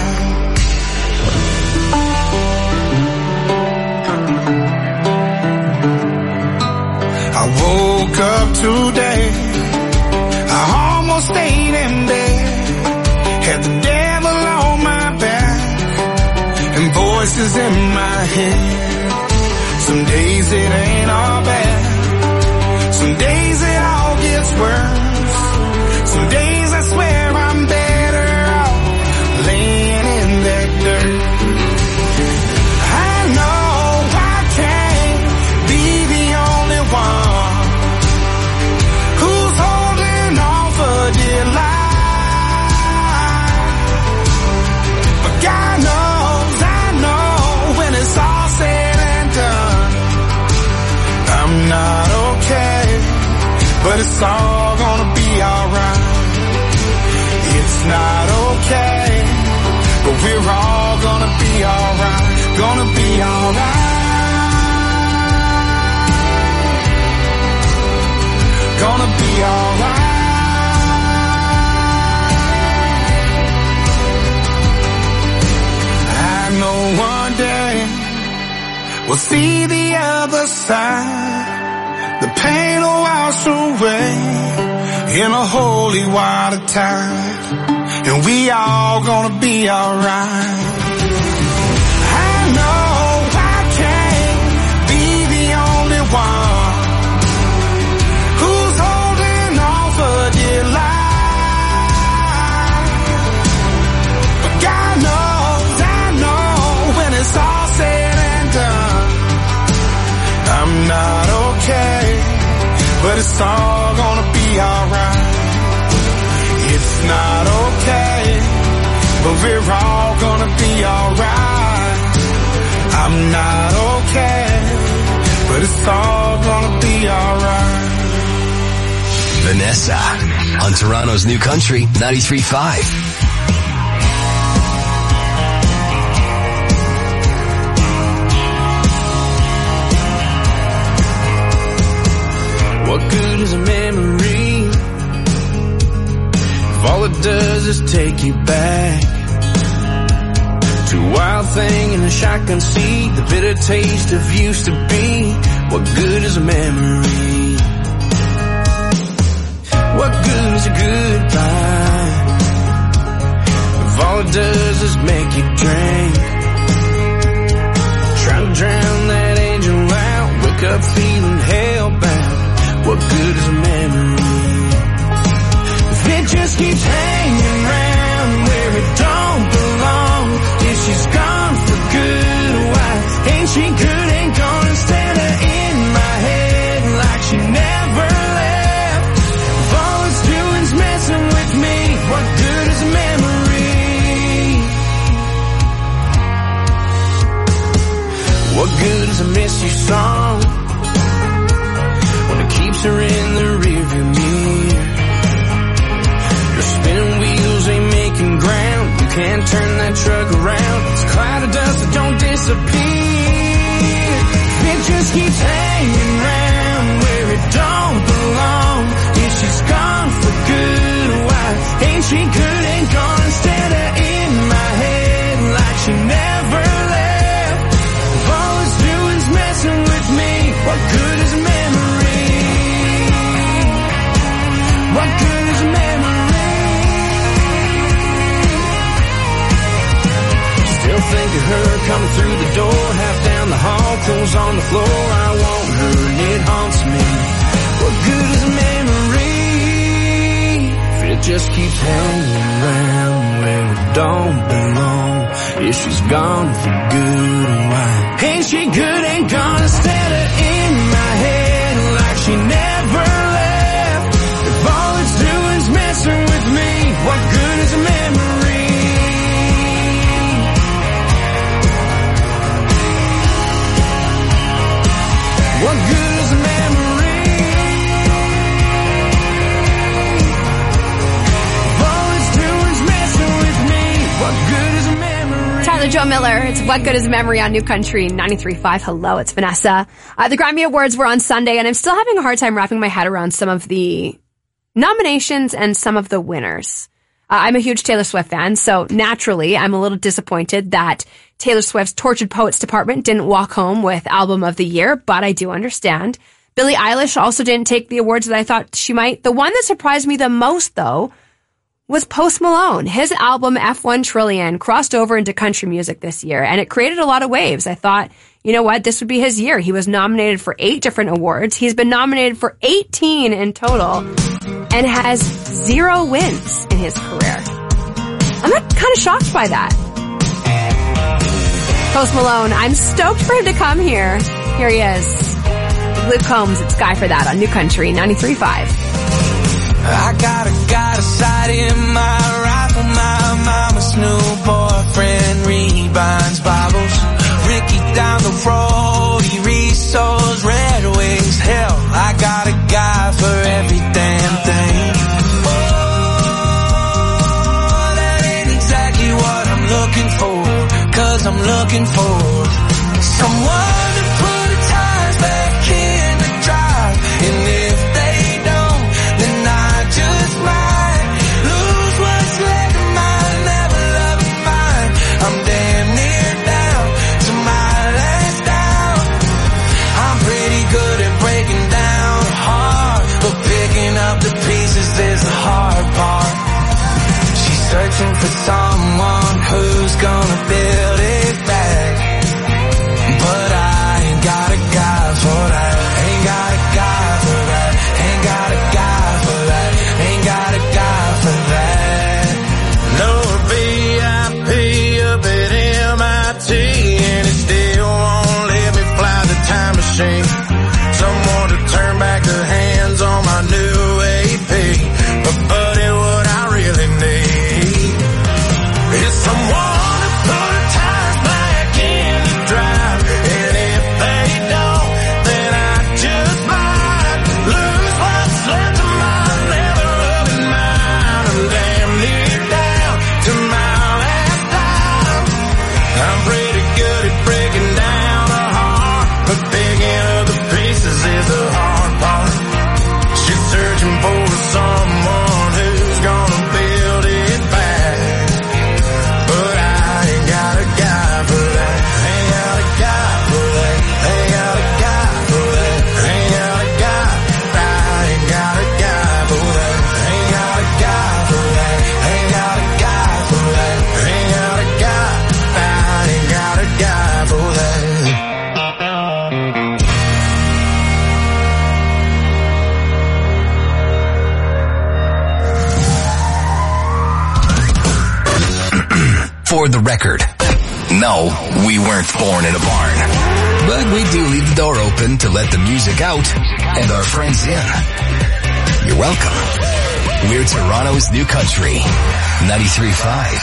I woke up today, I almost stayed in bed. Had the devil on my back and voices in my head. Some days it ain't all bad. Some days it all gets worse. Some days I swear I'm better off laying in that dirt. I know I can't be the only one who's holding on for dear life. But God knows, I know when it's all said and done, I'm not okay, but it's all gonna be alright. It's not okay, but we're all gonna be alright. Gonna be alright. Gonna be alright. I know one day we'll see the other side. The pain will wash away in a holy water tide, and we all gonna be alright. I know I can't be the only one who's holding on for dear life. But God knows, I know when it's all said and done, I'm not okay, but it's all gonna be alright. It's not okay, but we're all gonna be alright. I'm not okay, but it's all gonna be alright. Vanessa on Toronto's New Country ninety-three point five. What good is a memory if all it does is take you back? Two wild thing in a shotgun seat, the bitter taste of used to be. What good is a memory? What good is a goodbye if all it does is make you drink? Trying to drown that angel out, wake up feeling hellbound. What good is a memory if it just keeps hanging around where it don't belong? If she's gone for good, why ain't she good? Ain't gonna stand her in my head like she never left. If all it's doing's messing with me, what good is a memory? What good is a miss you song when it keeps her in the rearview mirror? Your spinning wheels ain't making ground. You can't turn that truck around. It's a cloud of dust that don't disappear. It just keeps hanging around where it don't belong. If she's gone for good, why ain't she good? Ain't gonna stand her in my head like she never left. If all it's doing's messing with me, what good is a memory? What good is a memory? Still think of her coming through the door, half down the hall, clothes on the floor. I want her and it haunts me. What good is a memory if it just keeps hanging around where it don't belong? If she's gone for good, why ain't she good? Ain't gonna stand her in my head like she never left. If all it's doing's messing with me, what good is a memory? What good is a memory? If all it's doing's messing with me, what good is a memory? Tyler Joe Miller, it's What Good is a Memory on New Country ninety-three point five. Hello, it's Vanessa. Uh, the Grammy Awards were on Sunday, and I'm still having a hard time wrapping my head around some of the nominations and some of the winners. Uh, I'm a huge Taylor Swift fan, so naturally I'm a little disappointed that Taylor Swift's Tortured Poets department didn't walk home with Album of the Year, but I do understand. Billie Eilish also didn't take the awards that I thought she might. The one that surprised me the most, though, was Post Malone. His album F one Trillion crossed over into country music this year, and it created a lot of waves. I thought, you know what, this would be his year. He was nominated for eight different awards. He's been nominated for eighteen in total and has zero wins in his career. I'm kind of shocked by that. Post Malone, I'm stoked for him to come here. Here he is. Luke Combs, it's Guy for That on New Country ninety-three point five. I got a got a sight in my rifle. My mama's new boyfriend rebinds Bibles. Ricky down the road, he reads those Red Wings. Hell, I got a guy for every damn thing. Oh, that ain't exactly what I'm looking for. Cause I'm looking for someone to put the tires back in the drive. And if they don't, then I just might lose what's left of mine. Never love of mine. I'm damn near down to my last down. I'm pretty good at breaking down hard, but picking up the pieces is the hard part. She's searching for someone who's gonna build it back, but I ain't got a guy for that. Ain't got a guy for that. Ain't got a guy for that. Ain't got a guy for that. No V I P up at M I T, and it still won't let me fly the time machine. Someone to turn back the hands on my new A P, but buddy, what I really need is someone to put For the record, no, we weren't born in a barn. But we do leave the door open to let the music out and our friends in. You're welcome. We're Toronto's New Country, ninety-three point five.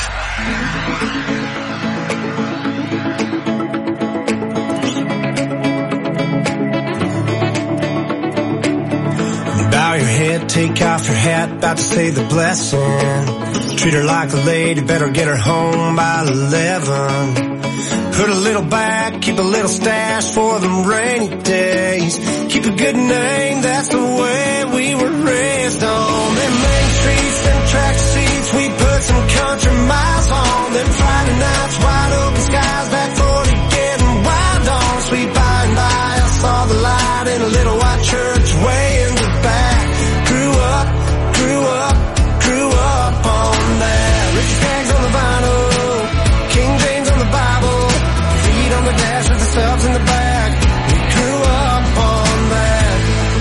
Bow your head, take off your hat, about to say the blessing. Treat her like a lady, better get her home by eleven. Put a little back, keep a little stash for them rainy days. Keep a good name, that's the way we were raised on. Them main streets, them track seats, we put some country miles on. Them Friday nights, wide open skies, back forty getting wild on. Sweet by and by, I saw the light in a little white church way in the back. Grew up, grew up, grew up on that. Richard Skaggs on the vinyl, King James on the Bible, feet on the dash with the subs in the back. We grew up on that.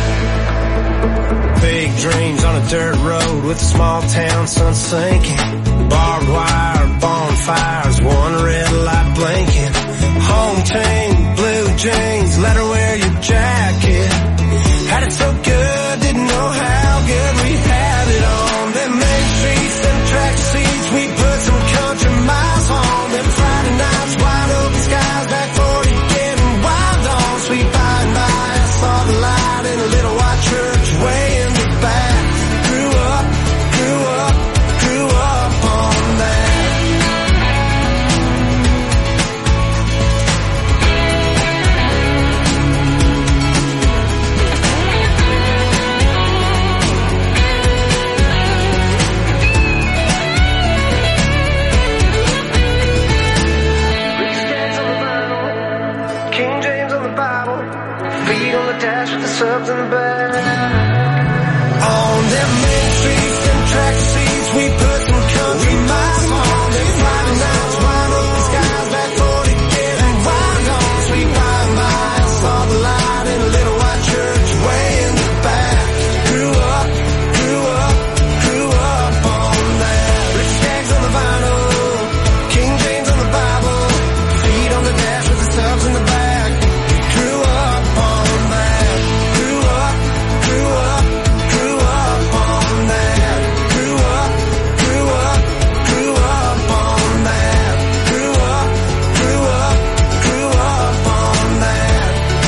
Big dreams on a dirt road with a small town sun sinking. Barbed wire, bonfires, one red light blinking. Home team, blue jeans, let her wear your jacket. Had it so good, didn't know how good we had it on. Them main streets, them track seats, we put some country miles on. Them Friday nights, wide open skies, back forty getting wild on. Sweet by and by, I saw the light in a little white church way in the back. Grew up, grew up, grew up on that. King James on the Bible, feet on the dash with the subs in the back. On them main streets, them track seats, we put some country miles on. Them Friday nights, wide open skies, back forty getting wild on. Sweet by and by, I saw the light in a little white church way in the back. Grew up, grew up, grew up on that. Richard Skaggs on the vinyl, King James on the Bible, feet on the dash with the subs in the back. Grew up on that. Grew up, grew up, grew up on that. Grew up, grew up, grew up on that. Grew up, grew up, grew up on that.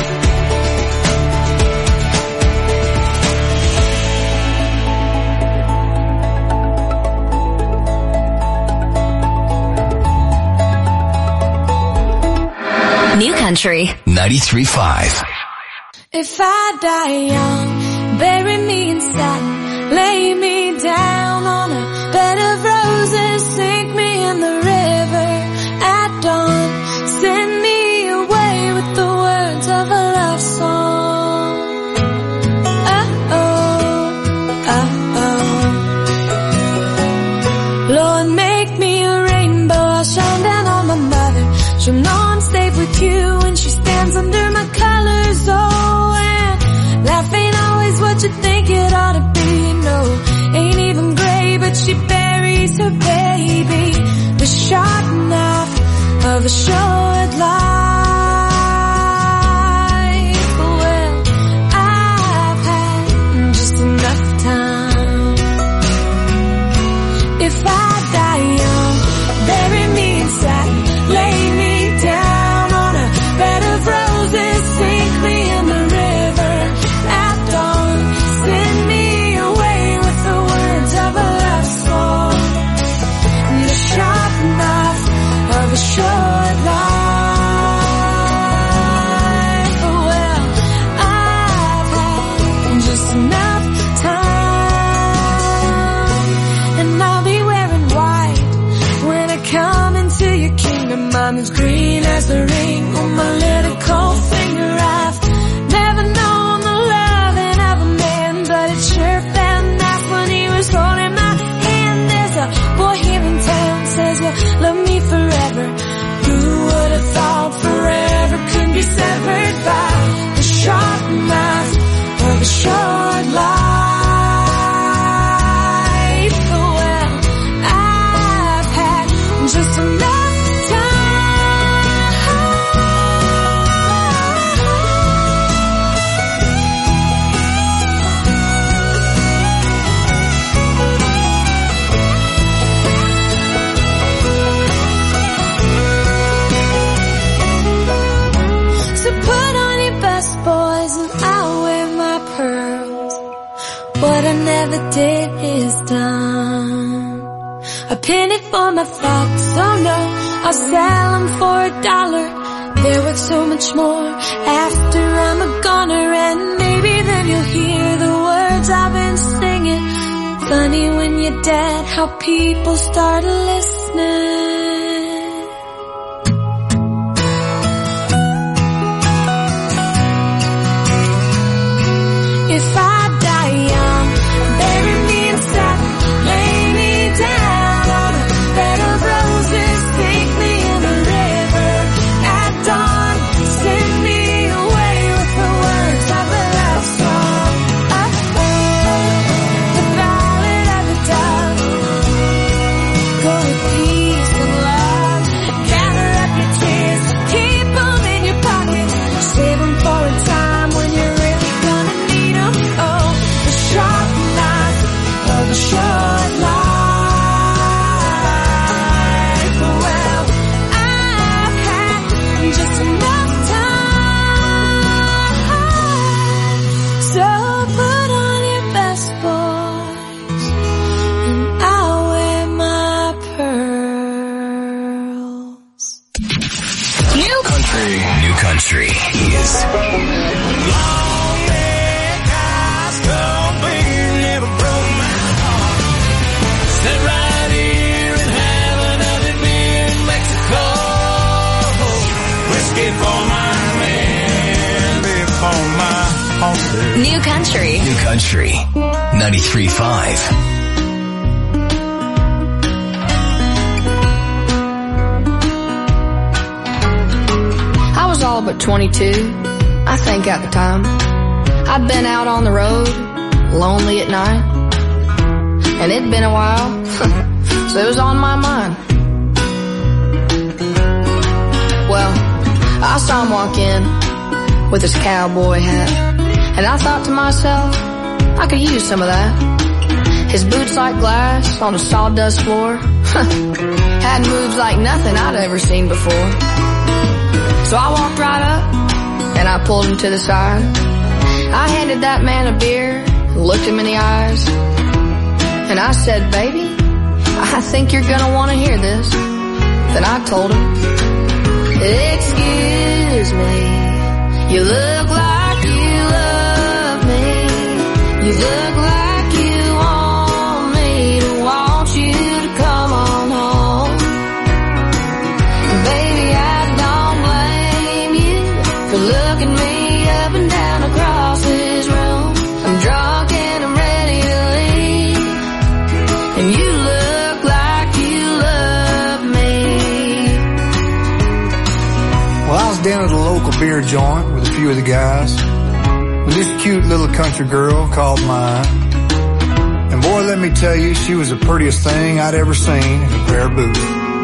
New Country. ninety-three point five. If I die young, bury me in satin, lay me down on a bed of roses, sink me in the river at dawn, send me away with the words of a love song. Oh-oh, oh-oh. Lord, make me a rainbow, I'll shine down on my mother. She'll know I'm safe with you when she stands under my colors. Oh, and life ain't always what you think it ought to be. No, ain't even gray, but she buries her baby. The sharp knife of a short life. Well, I've had just enough time. If I die young, bury me in satin, lay me down on a bed of roses, sink me in the river at dawn, send me away with the words of a love song. The sharp knife of a short life. Well, I've had just enough time, and I'll be wearing white when I come into your kingdom. I'm as green as the ring on my little cold finger. I've never known the loving of a man, but it sure felt nice when he was holding my hand. There's a boy here in town says you'll love me forever. Who would have thought forever could be severed by the sharp knife of a short life? Well, I've had just enough never did is done. A penny for my thoughts, oh no, I'll sell them for a dollar. They're worth so much more after I'm a goner. And maybe then you'll hear the words I've been singing. Funny when you're dead, how people start listening. If I die young, bury me in satin, lay me down on a bed of roses, take me in the river at dawn, send me away with the words of a love song. Oh, oh, the ballad of the dove. Go with peace and love, gather up your tears, keep them in your pocket, save them for a time when you're really gonna need them. Oh, the sharp knives of a short life. Well, I've had just enough time, so put on your best boys, and I'll wear my pearls. New country. New country is Sit right here and have another beer in Mexico. Whiskey for my man, beer for my horses. New country. New country. ninety-three point five. I was all but twenty-two, I think at the time. I'd been out on the road, lonely at night. And it'd been a while, so it was on my mind. Well, I saw him walk in with his cowboy hat, and I thought to myself, I could use some of that. His boots like glass on a sawdust floor, had moves like nothing I'd ever seen before. So I walked right up, and I pulled him to the side. I handed that man a beer, looked him in the eyes, and I said, baby, I think you're gonna want to hear this. Then I told him, excuse me, you look like you love me. You look like you want me to want you to come on home. Baby, I don't blame you for looking me up and down across this room. I'm drunk and I'm ready to leave, and you look like you love me. Well, I was down at a local beer joint with a few of the guys, with this cute little country girl called mine. And boy, let me tell you, she was the prettiest thing I'd ever seen in a pair of boots.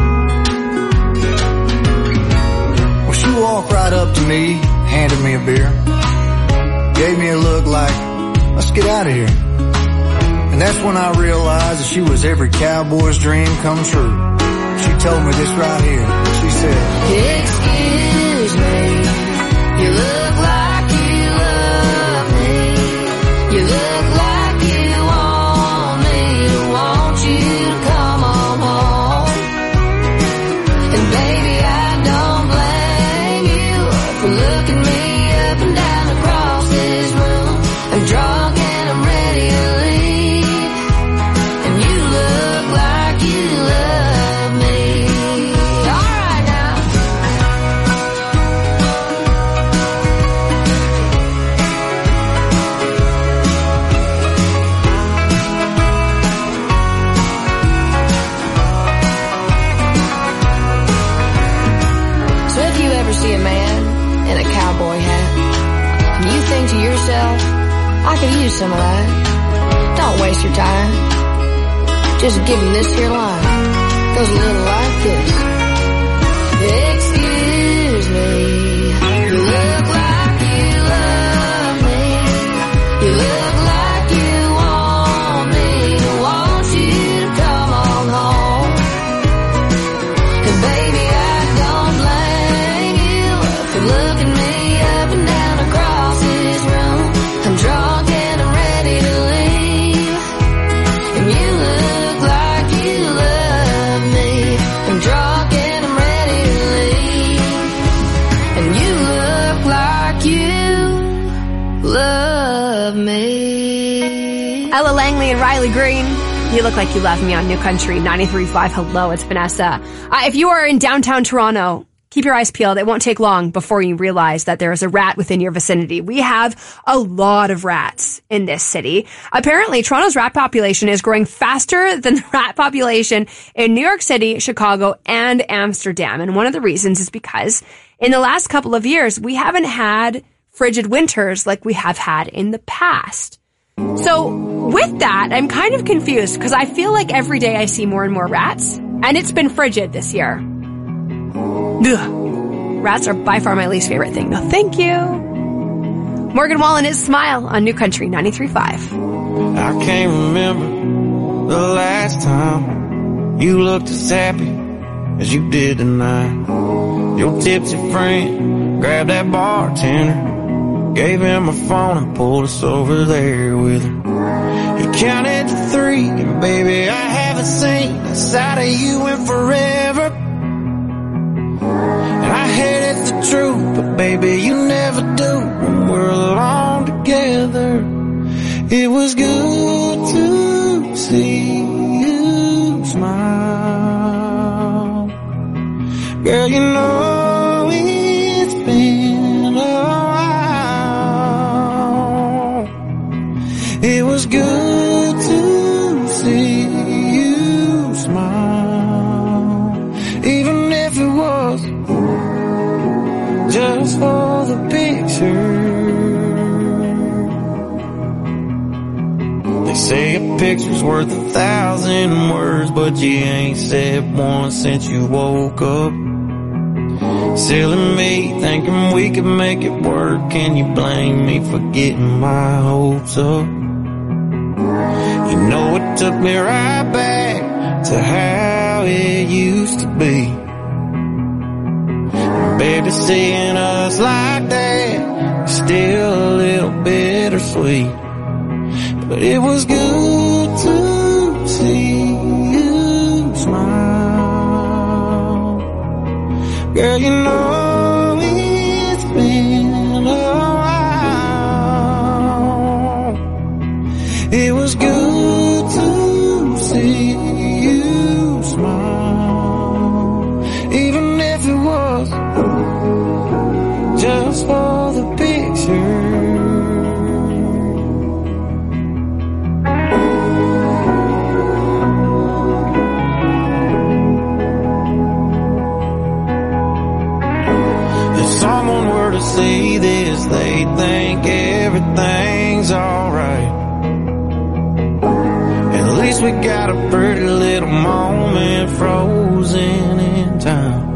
Well, she walked right up to me, handed me a beer, gave me a look like, let's get out of here. And that's when I realized that she was every cowboy's dream come true. She told me this right here. She said, excuse me, you look like you love me. You look like you want me to want you to come on home. And baby, I don't blame you for looking me up and down across this room. I'm drunk and I'm ready to leave, and you look like you love me. All right now. So if you ever see a man in a cowboy hat, and you think to yourself, I could use some of that, don't waste your time. Just give him this here line. Goes a little like this. Excuse me, you look like you love me. You look like you want me to want you to come on home. And baby, I don't blame you for looking me up and down across this room. I'm drunk and I'm ready to leave, Riley Green. You look like you love me on New Country ninety-three point five. Hello, it's Vanessa. Uh, if you are in downtown Toronto, keep your eyes peeled. It won't take long before you realize that there is a rat within your vicinity. We have a lot of rats in this city. Apparently, Toronto's rat population is growing faster than the rat population in New York City, Chicago, and Amsterdam. And one of the reasons is because in the last couple of years, we haven't had frigid winters like we have had in the past. So with that, I'm kind of confused because I feel like every day I see more and more rats, and it's been frigid this year. Ugh. Rats are by far my least favorite thing. No, thank you. Morgan Wallen is Smile on New Country ninety-three point five. I can't remember the last time you looked as happy as you did tonight. Your tipsy friend grabbed that bartender, gave him a phone and pulled us over there with her. He counted to three, and baby, I haven't seen a side of you in forever. And I hate it's the truth, but baby, you never do when we're alone together. It was good to see you smile. Girl, you know it's been a while. It was good to see you smile, even if it was just for the picture. They say a picture's worth a thousand words, but you ain't said one since you woke up. Silly me, thinking we could make it work. Can you blame me for getting my hopes up? You know it took me right back to how it used to be. And baby, seeing us like that is still a little bittersweet. But it was good to see you smile. Girl, you know it's been a while. It was good to see you smile, even if it was just for the picture. Someone were to see this, they'd think everything's alright. At least we got a pretty little moment frozen in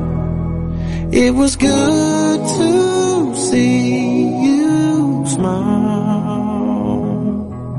time. It was good to see you smile.